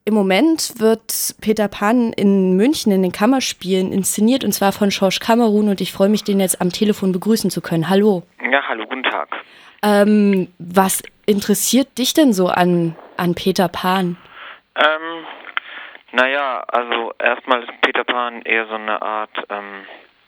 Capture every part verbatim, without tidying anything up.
im Moment wird Peter Pan in München in den Kammerspielen inszeniert, und zwar von Schorsch Kamerun, und ich freue mich, den jetzt am Telefon begrüßen zu können. Hallo. Ja, hallo, guten Tag. Ähm, was interessiert dich denn so an, an Peter Pan? Ähm, naja, also erstmal ist Peter Pan eher so eine Art ähm,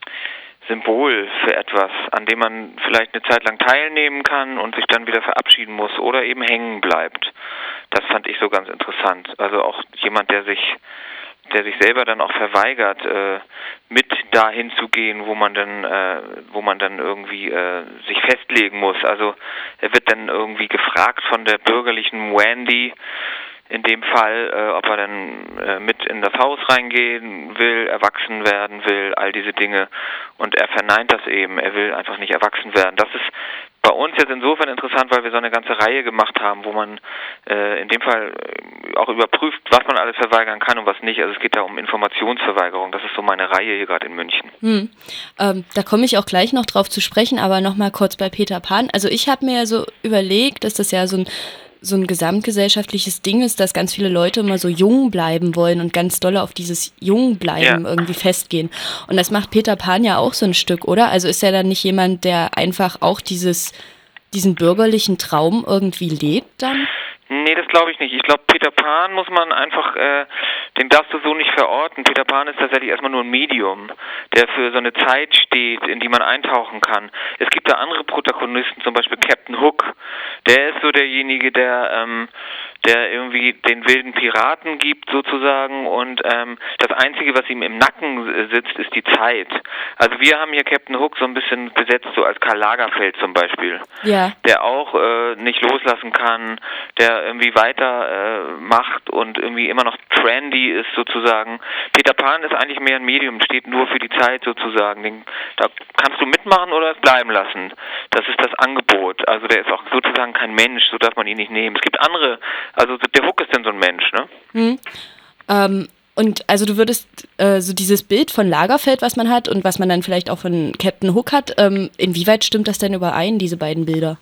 Symbol für etwas, an dem man vielleicht eine Zeit lang teilnehmen kann und sich dann wieder verabschieden muss oder eben hängen bleibt. Das fand ich so ganz interessant. Also auch jemand, der sich der sich selber dann auch verweigert, äh, mit dahin zu gehen, wo man dann, äh, wo man dann irgendwie äh, sich festlegen muss. Also er wird dann irgendwie gefragt von der bürgerlichen Wendy, in dem Fall, äh, ob er dann äh, mit in das Haus reingehen will, erwachsen werden will, all diese Dinge. Und er verneint das eben. Er will einfach nicht erwachsen werden. Das ist bei uns jetzt insofern interessant, weil wir so eine ganze Reihe gemacht haben, wo man äh, in dem Fall auch überprüft, was man alles verweigern kann und was nicht. Also es geht da um Informationsverweigerung. Das ist so meine Reihe hier gerade in München. Hm. Ähm, da komme ich auch gleich noch drauf zu sprechen, aber nochmal kurz bei Peter Pan. Also ich habe mir ja so überlegt, dass das ja so ein so ein gesamtgesellschaftliches Ding ist, dass ganz viele Leute immer so jung bleiben wollen und ganz doll auf dieses Jungbleiben ja. irgendwie festgehen. Und das macht Peter Pan ja auch so ein Stück, oder? Also ist er dann nicht jemand, der einfach auch dieses, diesen bürgerlichen Traum irgendwie lebt dann? Nee, das glaube ich nicht. Ich glaube, Peter Pan muss man einfach, äh, den darfst du so nicht verorten. Peter Pan ist tatsächlich erstmal nur ein Medium, der für so eine Zeit steht, in die man eintauchen kann. Es gibt da andere Protagonisten, zum Beispiel Captain Hook. Der ist so derjenige, der, ähm, der irgendwie den wilden Piraten gibt sozusagen, und ähm, das Einzige, was ihm im Nacken sitzt, ist die Zeit. Also wir haben hier Captain Hook so ein bisschen besetzt, so als Karl Lagerfeld zum Beispiel, ja. der auch äh, nicht loslassen kann, der irgendwie weiter äh, macht und irgendwie immer noch trendy ist sozusagen. Peter Pan ist eigentlich mehr ein Medium, steht nur für die Zeit sozusagen. Den, da kannst du mitmachen oder es bleiben lassen. Das ist das Angebot. Also der ist auch sozusagen kein Mensch, so darf man ihn nicht nehmen. Es gibt andere, also der Hook ist denn so ein Mensch, ne? Hm. Ähm, und also du würdest äh, so dieses Bild von Lagerfeld, was man hat und was man dann vielleicht auch von Captain Hook hat, ähm, inwieweit stimmt das denn überein, diese beiden Bilder?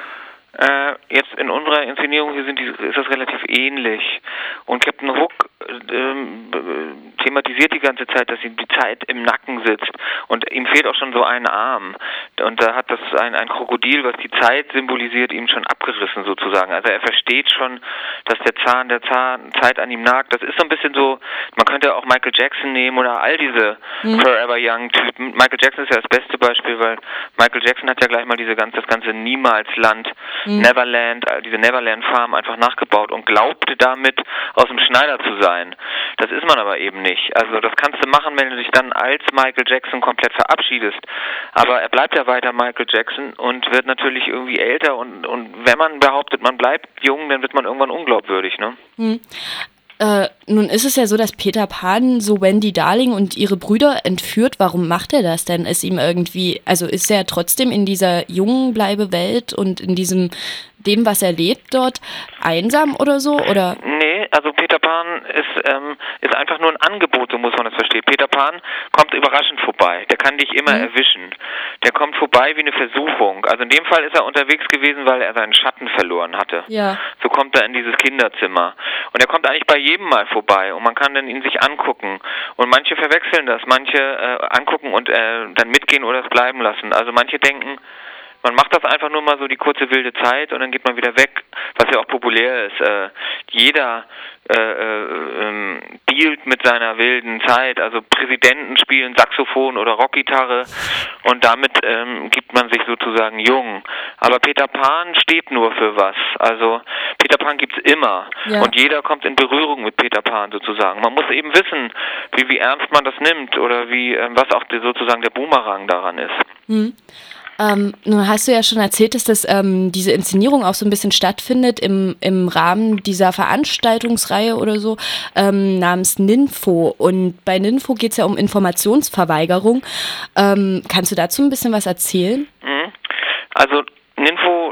Äh, jetzt in unserer Inszenierung hier sind die, ist das relativ ähnlich. Und Captain Hook ähm, thematisiert die ganze Zeit, dass ihm die Zeit im Nacken sitzt. Und ihm fehlt auch schon so ein Arm. Und da hat das ein, ein Krokodil, was die Zeit symbolisiert, ihm schon abgerissen sozusagen. Also er versteht schon, dass der Zahn der Zahn Zeit an ihm nagt. Das ist so ein bisschen so, man könnte auch Michael Jackson nehmen oder all diese mhm. Forever Young Typen. Michael Jackson ist ja das beste Beispiel, weil Michael Jackson hat ja gleich mal diese ganze, das ganze Niemalsland, mhm. Neverland, diese Neverland Farm einfach nachgebaut und glaubte damit aus dem Schneider zu sein. Das ist man aber eben nicht. Also das kannst du machen, wenn du dich dann als Michael Jackson komplett verabschiedest. Aber er bleibt ja weiter Michael Jackson und wird natürlich irgendwie älter, und, und wenn man behauptet, man bleibt jung, dann wird man irgendwann unglaubwürdig, ne? Hm. Äh, nun ist es ja so, dass Peter Pan so Wendy Darling und ihre Brüder entführt. Warum macht er das denn? Ist ihm irgendwie, also ist er trotzdem in dieser Jungbleibe-Welt und in diesem, dem, was er lebt dort, einsam oder so? Oder? Nee, also Peter Pan ist, ähm, ist einfach nur ein Angebot, so muss man das verstehen. Peter Pan kommt überraschend vorbei. Der kann dich immer mhm. erwischen. Der kommt vorbei wie eine Versuchung. Also in dem Fall ist er unterwegs gewesen, weil er seinen Schatten verloren hatte. Ja. So kommt er in dieses Kinderzimmer. Und er kommt eigentlich bei jedem Mal vorbei, und man kann dann ihn sich angucken. Und manche verwechseln das, manche äh, angucken und äh, dann mitgehen oder es bleiben lassen. Also manche denken, man macht das einfach nur mal so die kurze wilde Zeit und dann geht man wieder weg, was ja auch populär ist. Äh, jeder äh, äh, dealt mit seiner wilden Zeit, also Präsidenten spielen Saxophon oder Rockgitarre, und damit ähm, gibt man sich sozusagen jung. Aber Peter Pan steht nur für was. Also Peter Pan gibt's immer, ja. Und jeder kommt in Berührung mit Peter Pan sozusagen. Man muss eben wissen, wie, wie ernst man das nimmt oder wie äh, was auch die, sozusagen der Boomerang daran ist. Hm. Ähm, nun hast du ja schon erzählt, dass das, ähm, diese Inszenierung auch so ein bisschen stattfindet im, im Rahmen dieser Veranstaltungsreihe oder so, ähm, namens Ninfo. Und bei Ninfo geht es ja um Informationsverweigerung. Ähm, kannst du dazu ein bisschen was erzählen? Mhm. Also Ninfo, No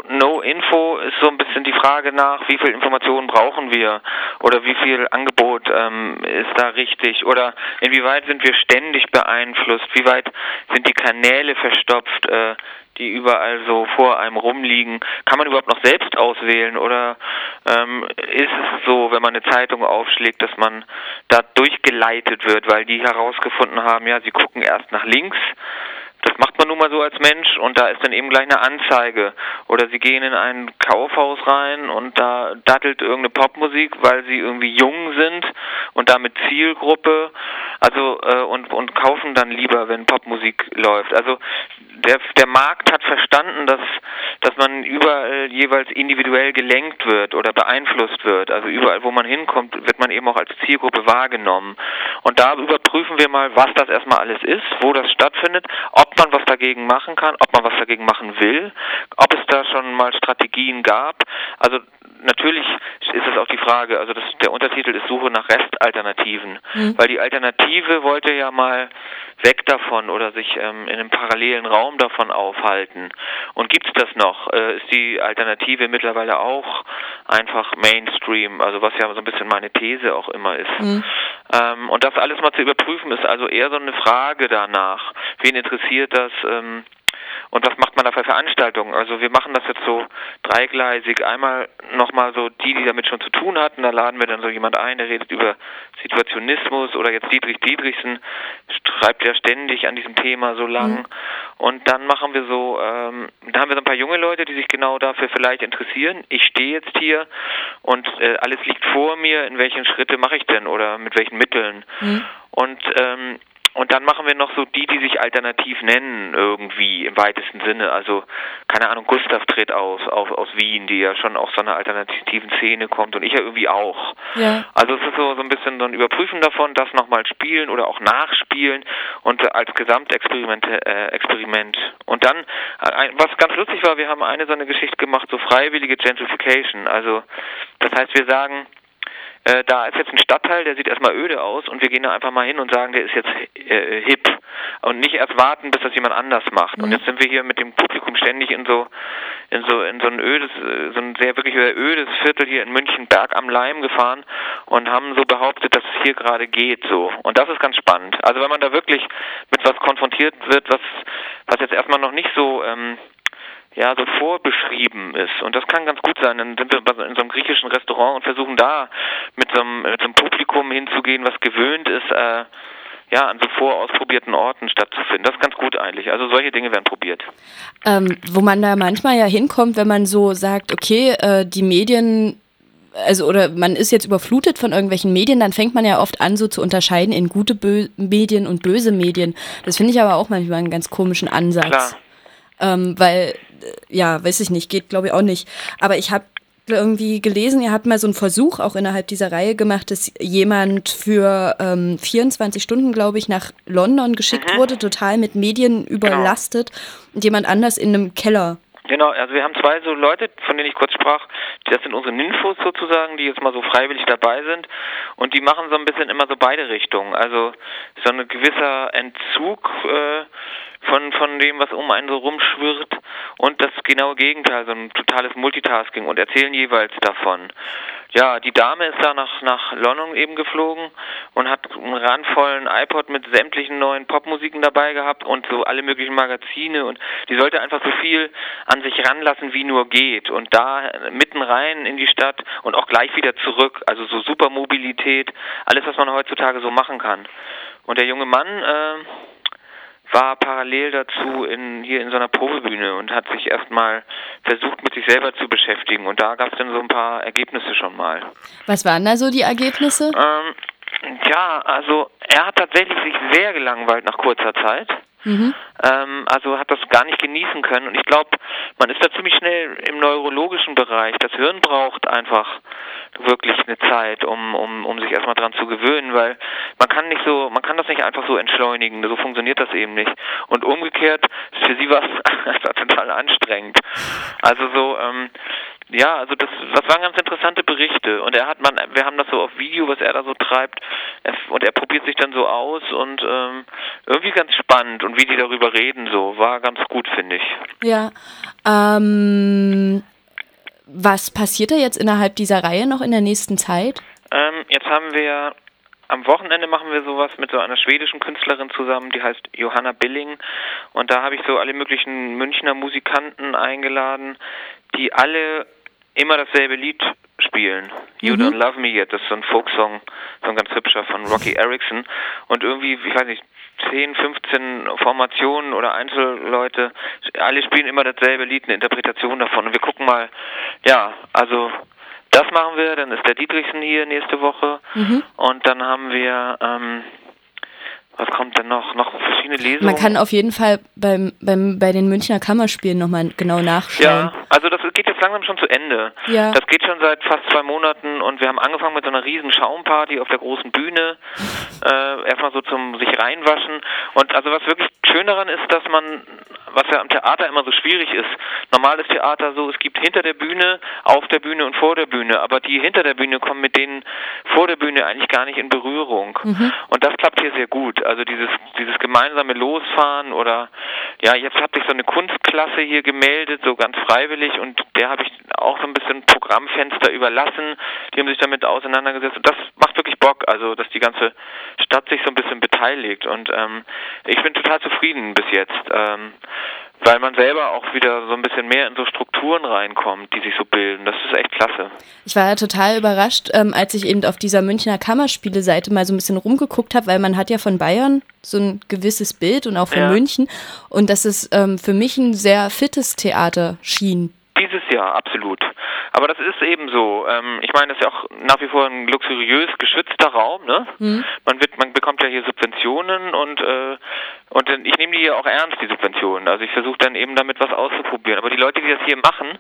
Info ist so ein bisschen die Frage nach, wie viel Informationen brauchen wir oder wie viel Angebot ähm, ist da richtig oder inwieweit sind wir ständig beeinflusst, wie weit sind die Kanäle verstopft, äh, die überall so vor einem rumliegen. Kann man überhaupt noch selbst auswählen oder ähm, ist es so, wenn man eine Zeitung aufschlägt, dass man da durchgeleitet wird, weil die herausgefunden haben, ja, sie gucken erst nach links. Das macht man nun mal so als Mensch und da ist dann eben gleich eine Anzeige. Oder sie gehen in ein Kaufhaus rein und da dattelt irgendeine Popmusik, weil sie irgendwie jung sind und damit Zielgruppe, also äh, und und kaufen dann lieber, wenn Popmusik läuft. Also der der Markt hat verstanden, dass dass man überall jeweils individuell gelenkt wird oder beeinflusst wird. Also überall, wo man hinkommt, wird man eben auch als Zielgruppe wahrgenommen. Und da überprüfen wir mal, was das erstmal alles ist, wo das stattfindet, ob man was dagegen machen kann, ob man was dagegen machen will, ob es da schon mal Strategien gab. Also natürlich ist es auch die Frage, also das, der Untertitel ist Suche nach Restalternativen, mhm. weil die Alternative wollte ja mal weg davon oder sich ähm, in einem parallelen Raum davon aufhalten. Und gibt's das noch? Äh, ist die Alternative mittlerweile auch einfach Mainstream, also was ja so ein bisschen meine These auch immer ist. Mhm. Ähm, und das alles mal zu überprüfen, ist also eher so eine Frage danach. Wen interessiert das? Ähm, Und was macht man da für Veranstaltungen? Also wir machen das jetzt so dreigleisig. Einmal nochmal so die, die damit schon zu tun hatten. Da laden wir dann so jemand ein, der redet über Situationismus oder jetzt Dietrich Dietrichsen schreibt ja ständig an diesem Thema so lang. Mhm. Und dann machen wir so, ähm, da haben wir so ein paar junge Leute, die sich genau dafür vielleicht interessieren. Ich stehe jetzt hier und äh, alles liegt vor mir. In welchen Schritte mache ich denn oder mit welchen Mitteln? Mhm. Und ähm, Und dann machen wir noch so die, die sich alternativ nennen, irgendwie im weitesten Sinne. Also, keine Ahnung, Gustav tritt aus, auf, aus Wien, die ja schon aus so einer alternativen Szene kommt und ich ja irgendwie auch. Ja. Also es ist so, so ein bisschen so ein Überprüfen davon, das nochmal spielen oder auch nachspielen und als Gesamtexperiment. Äh, Experiment. Und dann, äh, was ganz lustig war, wir haben eine so eine Geschichte gemacht, so freiwillige Gentrification. Also, das heißt, wir sagen, Äh, da ist jetzt ein Stadtteil, der sieht erstmal öde aus und wir gehen da einfach mal hin und sagen, der ist jetzt äh, hip und nicht erst warten, bis das jemand anders macht. Mhm. Und jetzt sind wir hier mit dem Publikum ständig in so in so in so ein ödes, so ein sehr wirklich ödes Viertel hier in München, Berg am Leim gefahren und haben so behauptet, dass es hier gerade geht so. Und das ist ganz spannend. Also wenn man da wirklich mit was konfrontiert wird, was was jetzt erstmal noch nicht so ähm, ja, so vorbeschrieben ist. Und das kann ganz gut sein. Dann sind wir in so einem griechischen Restaurant und versuchen da mit so einem, mit so einem Publikum hinzugehen, was gewöhnt ist, äh, ja, an so vorausprobierten Orten stattzufinden. Das ist ganz gut eigentlich. Also solche Dinge werden probiert. Ähm, wo man da manchmal ja hinkommt, wenn man so sagt, okay, äh, die Medien, also oder man ist jetzt überflutet von irgendwelchen Medien, dann fängt man ja oft an, so zu unterscheiden in gute Bö- Medien und böse Medien. Das finde ich aber auch manchmal einen ganz komischen Ansatz. Klar. Ähm, weil, ja, weiß ich nicht, geht glaube ich auch nicht. Aber ich habe irgendwie gelesen, ihr habt mal so einen Versuch auch innerhalb dieser Reihe gemacht, dass jemand für ähm, vierundzwanzig Stunden, glaube ich, nach London geschickt mhm. wurde, total mit Medien überlastet genau. und jemand anders in einem Keller. Genau, also wir haben zwei so Leute, von denen ich kurz sprach, das sind unsere Ninfos sozusagen, die jetzt mal so freiwillig dabei sind und die machen so ein bisschen immer so beide Richtungen, also so ein gewisser Entzug äh, von von dem, was um einen so rumschwirrt und das genaue Gegenteil, so ein totales Multitasking und erzählen jeweils davon. Ja, die Dame ist da nach, nach London eben geflogen und hat einen randvollen iPod mit sämtlichen neuen Popmusiken dabei gehabt und so alle möglichen Magazine und die sollte einfach so viel an sich ranlassen, wie nur geht und da mitten rein in die Stadt und auch gleich wieder zurück, also so super Mobilität, alles, was man heutzutage so machen kann. Und der junge Mann, äh, war parallel dazu in, hier in so einer Probebühne und hat sich erstmal versucht, mit sich selber zu beschäftigen. Und da gab es dann so ein paar Ergebnisse schon mal. Was waren da so die Ergebnisse? Ähm, ja, also er hat tatsächlich sich sehr gelangweilt nach kurzer Zeit. Mhm. Ähm, also hat das gar nicht genießen können. Und ich glaube, man ist da ziemlich schnell im neurologischen Bereich. Das Hirn braucht einfach wirklich eine Zeit, um um um sich erstmal dran zu gewöhnen, weil man kann nicht so, man kann das nicht einfach so entschleunigen, so funktioniert das eben nicht. Und umgekehrt, für sie war es total anstrengend. Also so, ähm, ja, also das, das waren ganz interessante Berichte und er hat man, wir haben das so auf Video, was er da so treibt er, und er probiert sich dann so aus und ähm, irgendwie ganz spannend und wie die darüber reden, so war ganz gut, finde ich. Ja, ähm was passiert da jetzt innerhalb dieser Reihe noch in der nächsten Zeit? Ähm, jetzt haben wir, am Wochenende machen wir sowas mit so einer schwedischen Künstlerin zusammen, die heißt Johanna Billing. Und da habe ich so alle möglichen Münchner Musikanten eingeladen, die alle immer dasselbe Lied spielen. Mhm. You Don't Love Me Yet, das ist so ein Folksong, so ein ganz hübscher von Rocky Erickson. Und irgendwie, ich weiß nicht, zehn, fünfzehn Formationen oder Einzelleute, alle spielen immer dasselbe Lied, eine Interpretation davon. Und wir gucken mal, ja, also das machen wir, dann ist der Dietrichsen hier nächste Woche. Mhm. Und dann haben wir, ähm, was kommt denn noch? Noch verschiedene Lesungen. Man kann auf jeden Fall beim, beim, bei den Münchner Kammerspielen nochmal genau nachschauen. Ja, also das geht jetzt langsam schon zu Ende. Ja. Das geht schon seit fast zwei Monaten und wir haben angefangen mit so einer riesen Schaumparty auf der großen Bühne. Äh, erstmal so zum sich reinwaschen. Und also was wirklich schön daran ist, dass man, was ja am Theater immer so schwierig ist, normales Theater so, es gibt hinter der Bühne, auf der Bühne und vor der Bühne, aber die hinter der Bühne kommen mit denen vor der Bühne eigentlich gar nicht in Berührung. Mhm. Und das klappt hier sehr gut. Also dieses dieses gemeinsame Losfahren oder ja, jetzt hat sich so eine Kunstklasse hier gemeldet, so ganz freiwillig und der habe ich auch so ein bisschen Programmfenster überlassen, die haben sich damit auseinandergesetzt und das macht wirklich Bock, also dass die ganze Stadt sich so ein bisschen beteiligt und ähm, ich bin total zufrieden bis jetzt, ähm, weil man selber auch wieder so ein bisschen mehr in so Strukturen reinkommt, die sich so bilden. Das ist echt klasse. Ich war ja total überrascht, ähm, als ich eben auf dieser Münchner Kammerspiele-Seite mal so ein bisschen rumgeguckt habe, weil man hat ja von Bayern so ein gewisses Bild und auch von ja. München und dass es ähm, für mich ein sehr fittes Theater schien. Dieses Jahr, absolut. Aber das ist eben so. Ähm, ich meine, das ist ja auch nach wie vor ein luxuriös geschützter Raum, ne? Mhm. Man wird, man bekommt ja hier Subventionen und äh, und ich nehme die ja auch ernst, die Subventionen. Also ich versuche dann eben damit was auszuprobieren. Aber die Leute, die das hier machen,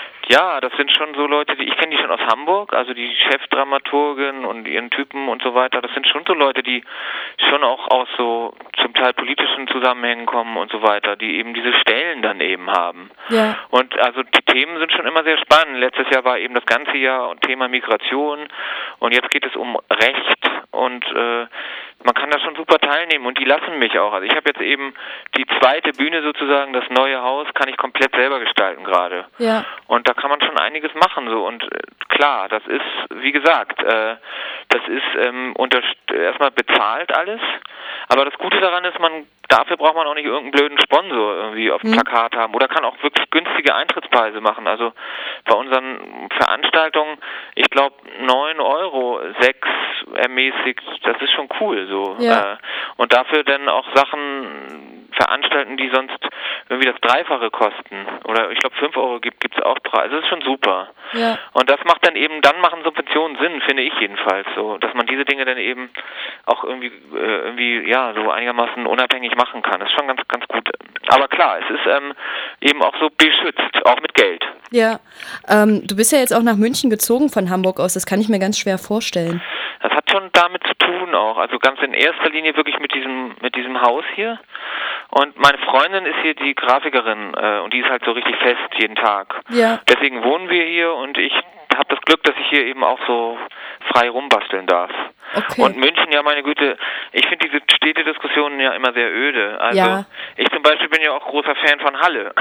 ja, das sind schon so Leute, die ich kenne die schon aus Hamburg, also die Chefdramaturgin und ihren Typen und so weiter. Das sind schon so Leute, die schon auch aus so zum Teil politischen Zusammenhängen kommen und so weiter, die eben diese Stellen dann eben haben. Ja. Und also die Themen sind schon immer sehr spannend. Letztes Jahr war eben das ganze Jahr Thema Migration und jetzt geht es um Recht und äh, man kann da schon super teilnehmen und die lassen mich auch. Also ich habe jetzt eben die zweite Bühne sozusagen, das neue Haus, kann ich komplett selber gestalten gerade. Ja. Und da kann man schon einiges machen so und äh, klar, das ist, wie gesagt, äh, das ist ähm, unter, erstmal bezahlt alles, aber das Gute daran ist, man dafür braucht man auch nicht irgendeinen blöden Sponsor irgendwie auf dem mhm. Plakat haben oder kann auch wirklich günstige Eintrittspreise machen. Also bei unseren Veranstaltungen, ich glaube neun Euro, sechs ermäßigt, das ist schon cool so. Ja. Äh, und dafür dann auch Sachen veranstalten, die sonst irgendwie das Dreifache kosten. Oder ich glaube fünf Euro gibt es auch Preise. Das ist schon super. Ja. Und das macht dann eben, dann machen Subventionen Sinn, finde ich jedenfalls so, dass man diese Dinge dann eben auch irgendwie, äh, irgendwie ja, so einigermaßen unabhängig machen kann. Das ist schon ganz, ganz gut. Aber klar, es ist ähm, eben auch so beschützt, auch mit Geld. Ja, ähm, du bist ja jetzt auch nach München gezogen von Hamburg aus. Das kann ich mir ganz schwer vorstellen. Das hat schon damit zu tun auch. Also ganz in erster Linie wirklich mit diesem, mit diesem Haus hier. Und meine Freundin ist hier die Grafikerin äh, und die ist halt so richtig fest jeden Tag. Ja. Deswegen wohnen wir hier und ich habe das Glück, dass ich hier eben auch so frei rumbasteln darf. Okay. Und München, ja meine Güte, ich finde diese Städtediskussionen ja immer sehr öde. Also ja. Ich zum Beispiel bin ja auch großer Fan von Halle.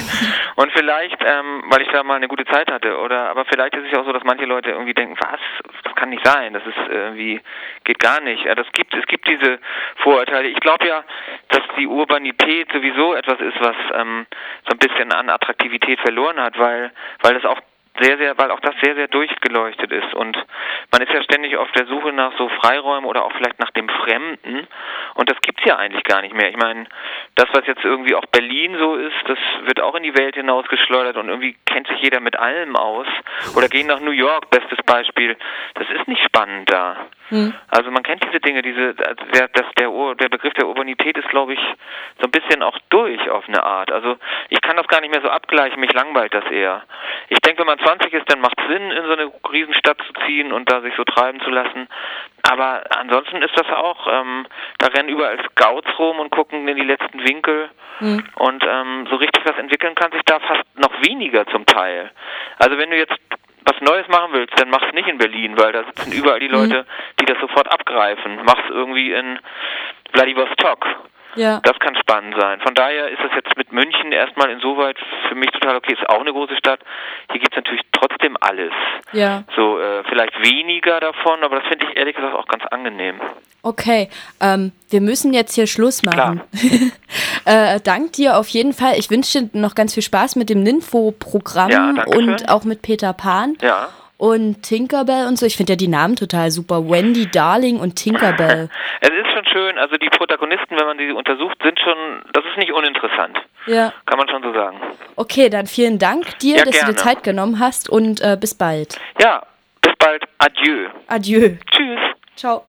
Und vielleicht, ähm, weil ich da mal eine gute Zeit hatte, oder aber vielleicht ist es ja auch so, dass manche Leute irgendwie denken, was, das kann nicht sein, das ist irgendwie, geht gar nicht. Ja, das gibt, es gibt diese Vorurteile. Ich glaube ja, dass die Urbanität sowieso etwas ist, was ähm, so ein bisschen an Attraktivität verloren hat, weil, weil es auch sehr, sehr, weil auch das sehr, sehr durchgeleuchtet ist und man ist ja ständig auf der Suche nach so Freiräumen oder auch vielleicht nach dem Fremden und das gibt's ja eigentlich gar nicht mehr. Ich meine, das, was jetzt irgendwie auch Berlin so ist, das wird auch in die Welt hinausgeschleudert und irgendwie kennt sich jeder mit allem aus oder gehen nach New York, bestes Beispiel. Das ist nicht spannend da. Hm. Also man kennt diese Dinge, diese, der, das, der, der Begriff der Urbanität ist, glaube ich, so ein bisschen auch durch auf eine Art. Also ich kann das gar nicht mehr so abgleichen, mich langweilt das eher. Ich denke, wenn man zwanzig ist, dann macht es Sinn, in so eine Riesenstadt zu ziehen und da sich so treiben zu lassen. Aber ansonsten ist das auch, ähm, da rennen überall Scouts rum und gucken in die letzten Winkel. Mhm. Und ähm, so richtig was entwickeln kann sich da fast noch weniger zum Teil. Also wenn du jetzt was Neues machen willst, dann mach's nicht in Berlin, weil da sitzen überall die Leute, die das sofort abgreifen. Mach's irgendwie in Vladivostok. Ja. Das kann spannend sein. Von daher ist das jetzt mit München erstmal insoweit für mich total okay. Ist auch eine große Stadt. Hier gibt es natürlich trotzdem alles. Ja. So, äh, vielleicht weniger davon, aber das finde ich ehrlich gesagt auch ganz angenehm. Okay, ähm, wir müssen jetzt hier Schluss machen. äh, dank dir auf jeden Fall. Ich wünsche dir noch ganz viel Spaß mit dem Ninfo-Programm ja, und auch mit Peter Pan. Ja. Und Tinkerbell und so. Ich finde ja die Namen total super. Wendy, Darling und Tinkerbell. Es ist schon schön, also die Protagonisten, wenn man sie untersucht, sind schon, das ist nicht uninteressant. Ja. Kann man schon so sagen. Okay, dann vielen Dank dir, ja, dass gerne. du dir Zeit genommen hast und äh, bis bald. Ja, bis bald. Adieu. Adieu. Tschüss. Ciao.